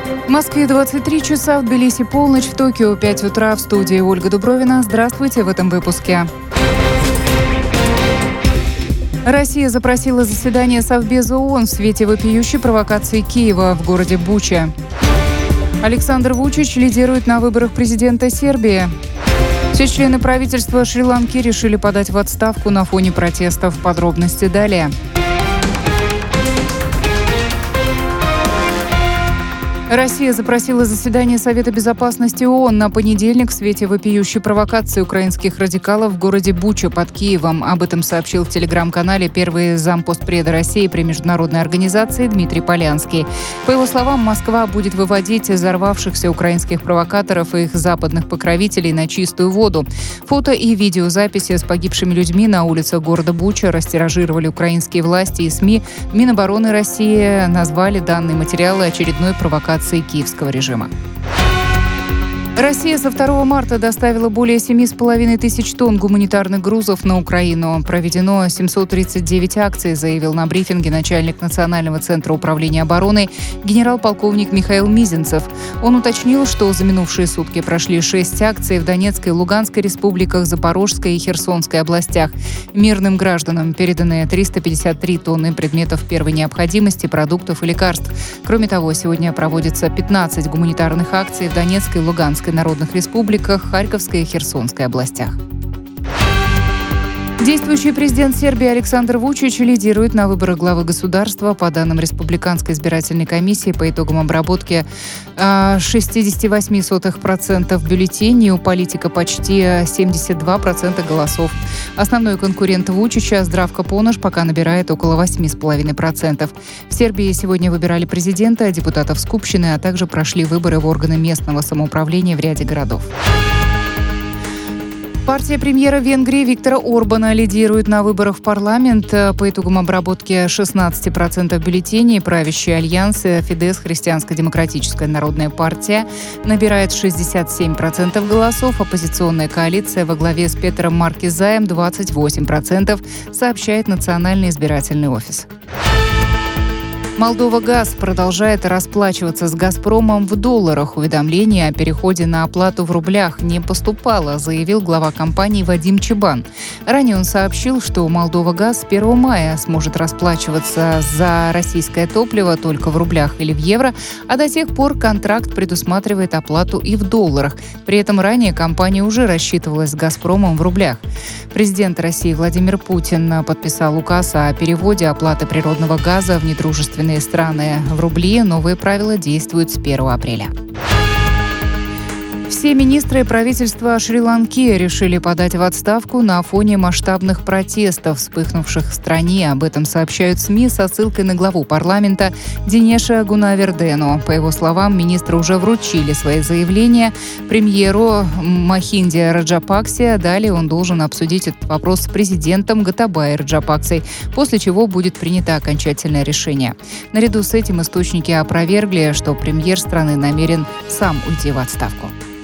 В Москве 23 часа, в Тбилиси полночь, в Токио 5 утра. В студии Ольга Дубровина. Здравствуйте в этом выпуске. Россия запросила заседание Совбеза ООН в свете вопиющей провокации Киева в городе Буча. Александр Вучич лидирует на выборах президента Сербии. Все члены правительства Шри-Ланки решили подать в отставку на фоне протестов. Подробности далее. Россия запросила заседание Совета безопасности ООН на понедельник в свете вопиющей провокации украинских радикалов в городе Буча под Киевом. Об этом сообщил в телеграм-канале первый зампостпреда России при международной организации Дмитрий Полянский. По его словам, Москва будет выводить взорвавшихся украинских провокаторов и их западных покровителей на чистую воду. Фото и видеозаписи с погибшими людьми на улицах города Буча растиражировали украинские власти и СМИ. Минобороны России назвали данные материалы очередной провокацией киевского режима. Россия со 2 марта доставила более 7,5 тысяч тонн гуманитарных грузов на Украину. Проведено 739 акций, заявил на брифинге начальник Национального центра управления обороной генерал-полковник Михаил Мизинцев. Он уточнил, что за минувшие сутки прошли 6 акций в Донецкой и Луганской республиках, Запорожской и Херсонской областях. Мирным гражданам переданы 353 тонны предметов первой необходимости, продуктов и лекарств. Кроме того, сегодня проводится 15 гуманитарных акций в Донецкой и Луганской народных республиках, Харьковской и Херсонской областях. Действующий президент Сербии Александр Вучич лидирует на выборах главы государства. По данным Республиканской избирательной комиссии, по итогам обработки 68% бюллетеней, у политика почти 72% голосов. Основной конкурент Вучича, Здравко Понаш, пока набирает около 8,5%. В Сербии сегодня выбирали президента, депутатов Скупщины, а также прошли выборы в органы местного самоуправления в ряде городов. Партия премьера Венгрии Виктора Орбана лидирует на выборах в парламент. По итогам обработки 16% бюллетеней правящий альянс Фидес, Христианско-демократическая народная партия, набирает 67% голосов. Оппозиционная коалиция во главе с Петером Маркизаем 28%, сообщает Национальный избирательный офис. Молдова Газ продолжает расплачиваться с «Газпромом» в долларах. Уведомление о переходе на оплату в рублях не поступало, заявил глава компании Вадим Чебан. Ранее он сообщил, что Молдова Газ с 1 мая сможет расплачиваться за российское топливо только в рублях или в евро, а до тех пор контракт предусматривает оплату и в долларах. При этом ранее компания уже рассчитывалась с «Газпромом» в рублях. Президент России Владимир Путин подписал указ о переводе оплаты природного газа в недружественные страны в рубли. Новые правила действуют с 1 апреля. Все министры правительства Шри-Ланки решили подать в отставку на фоне масштабных протестов, вспыхнувших в стране. Об этом сообщают СМИ со ссылкой на главу парламента Динеша Гунавердену. По его словам, министры уже вручили свои заявления премьеру Махинде Раджапаксе. Далее он должен обсудить этот вопрос с президентом Готабая Раджапаксой, после чего будет принято окончательное решение. Наряду с этим источники опровергли, что премьер страны намерен сам уйти в отставку.